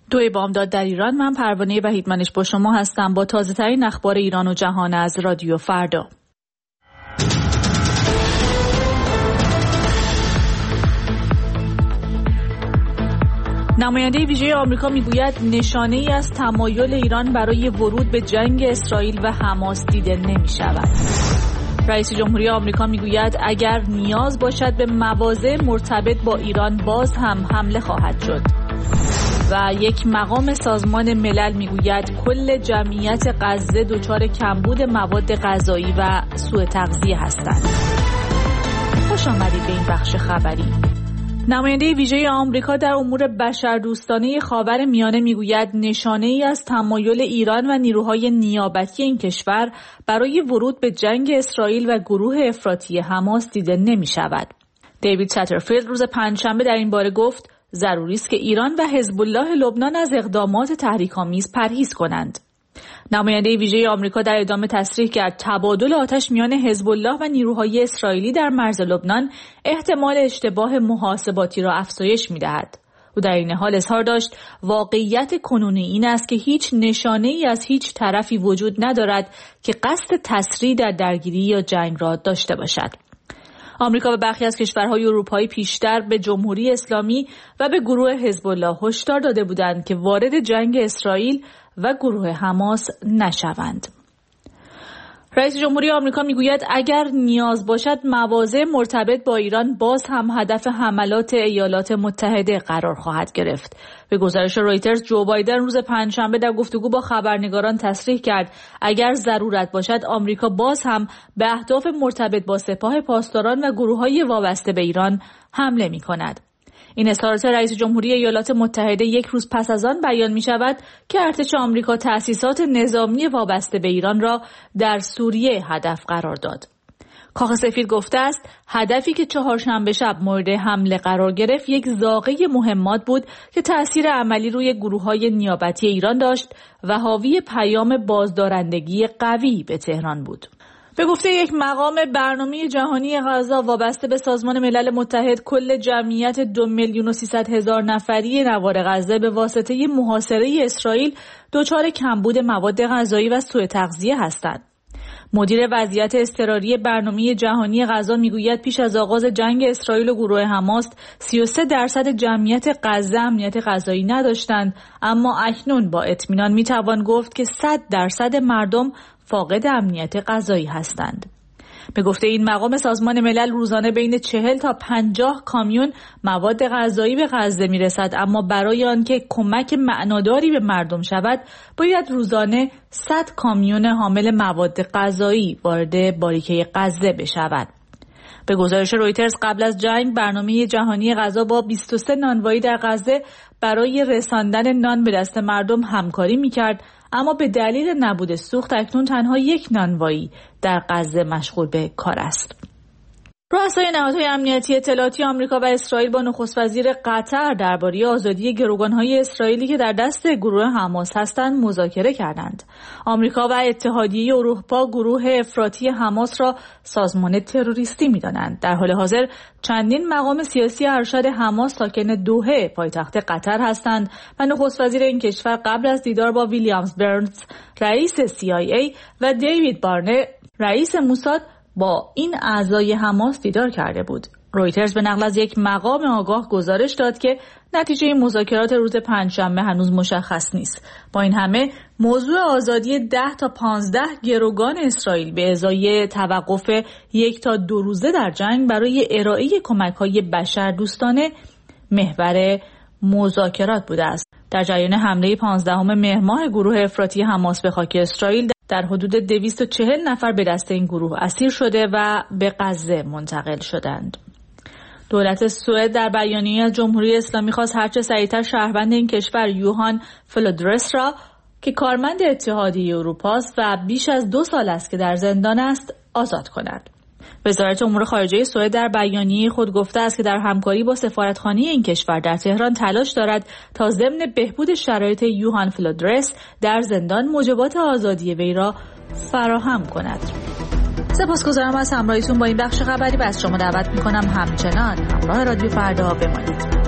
2 بامداد در ایران. من پروانه وحیدمنش با شما هستم با تازه ترین اخبار ایران و جهان از رادیو فردا. نماینده ویژه آمریکا میگوید نشانه‌ای از تمایل ایران برای ورود به جنگ اسرائیل و حماس دیده نمی‌شود. رئیس جمهوری آمریکا میگوید اگر نیاز باشد به مواضع مرتبط با ایران باز هم حمله خواهد شد. و یک مقام سازمان ملل میگوید کل جمعیت غزه دچار کمبود مواد غذایی و سوء تغذیه هستند. خوش آمدید به این بخش خبری. نماینده ویژه آمریکا در امور بشردوستانه خاورمیانه میگوید نشانه‌ای از تمایل ایران و نیروهای نیابتی این کشور برای ورود به جنگ اسرائیل و گروه افراطی حماس دیده نمی‌شود. دیوید ساترفیلد روز پنجشنبه در این باره گفت ضروری است که ایران و حزب الله لبنان از اقدامات تحریک‌آمیز پرهیز کنند. نماینده ویژه آمریکا در ادامه تصریح کرد تبادل آتش میان حزب الله و نیروهای اسرائیلی در مرز لبنان احتمال اشتباه محاسباتی را افزایش می‌دهد. او در این حال اظهار داشت واقعیت کنونی این است که هیچ نشانه‌ای از هیچ طرفی وجود ندارد که قصد تسریع در درگیری یا جنگ را داشته باشد. آمریکا و برخی از کشورهای اروپایی پیشتر به جمهوری اسلامی و به گروه حزب الله هشدار داده بودند که وارد جنگ اسرائیل و گروه حماس نشوند. رئیس جمهوری آمریکا میگوید اگر نیاز باشد مواضع مرتبط با ایران باز هم هدف حملات ایالات متحده قرار خواهد گرفت. به گزارش رویترز جو بایدن روز پنجشنبه در گفتگو با خبرنگاران تصریح کرد اگر ضرورت باشد آمریکا باز هم به اهداف مرتبط با سپاه پاسداران و گروه‌های وابسته به ایران حمله می‌کند. این اظهارات رئیس جمهوری ایالات متحده یک روز پس از آن بیان می شود که ارتش آمریکا تأسیسات نظامی وابسته به ایران را در سوریه هدف قرار داد. کاخ سفید گفته است هدفی که چهارشنبه شب مورد حمله قرار گرفت یک زاغه مهمات بود که تأثیر عملی روی گروه‌های نیابتی ایران داشت و حاوی پیام بازدارندگی قوی به تهران بود. به گفته یک مقام برنامه جهانی غذا وابسته به سازمان ملل متحد کل جمعیت 2,300,000 نفری نوار غزه به واسطه محاصره اسرائیل دچار کمبود مواد غذایی و سوء تغذیه هستند. مدیر وضعیت اضطراری برنامه جهانی غذا میگوید پیش از آغاز جنگ اسرائیل و گروه حماس 33% جمعیت غزه امنیت غذایی نداشتند، اما اکنون با اطمینان میتوان گفت که 100% مردم فاقد امنیت غذایی هستند. به گفته این مقام سازمان ملل روزانه بین 40 تا 50 کامیون مواد غذایی به غزه میرسد، اما برای آنکه کمک معناداری به مردم شود باید روزانه 100 کامیون حامل مواد غذایی وارد باریکه غزه بشود. به گزارش رویترز قبل از جنگ برنامه جهانی غذا با 23 نانوایی در غزه برای رساندن نان به دست مردم همکاری میکرد، اما به دلیل نبود سوخت اکنون تنها 1 نانوایی در غزه مشغول به کار است. رؤسای نهادهای امنیتی اطلاعاتی آمریکا و اسرائیل با نخست وزیر قطر درباره آزادی گروگان‌های اسرائیلی که در دست گروه حماس هستند مذاکره کردند. آمریکا و اتحادیه اروپا گروه افراطی حماس را سازمان تروریستی می‌دانند. در حال حاضر چندین مقام سیاسی ارشد حماس ساکن دوحه پایتخت قطر هستند و نخست وزیر این کشور قبل از دیدار با ویلیامز برنز رئیس CIA و دیوید بارنر رئیس موساد با این اعضای حماس دیدار کرده بود. رویترز به نقل از یک مقام آگاه گزارش داد که نتیجه مذاکرات روز پنجشنبه هنوز مشخص نیست. با این همه موضوع آزادی 10 تا 15 گروگان اسرائیل به ازای توقف 1 تا 2 روزه در جنگ برای ارائه کمک‌های بشردوستانه محور مذاکرات بوده است. در جریان حمله 15 مهر ماه گروه افراطی حماس به خاک اسرائیل در حدود 240 نفر به دست این گروه اسیر شده و به غزه منتقل شدند. دولت سوئد در بیانیه از جمهوری اسلامی خواست هرچه سریعتر شهروند این کشور یوهان فلودرس را که کارمند اتحادیه اروپا است و بیش از 2 سال است که در زندان است آزاد کند. وزارت امور خارجه سوئد در بیانیه خود گفته است که در همکاری با سفارتخانه این کشور در تهران تلاش دارد تا ضمن بهبود شرایط یوهان فلودرس در زندان موجبات آزادی وی را فراهم کند. سپاسگزارم از همراهیتون با این بخش خبری و از شما دعوت می‌کنم همچنان همراه رادیو فردا بمانید.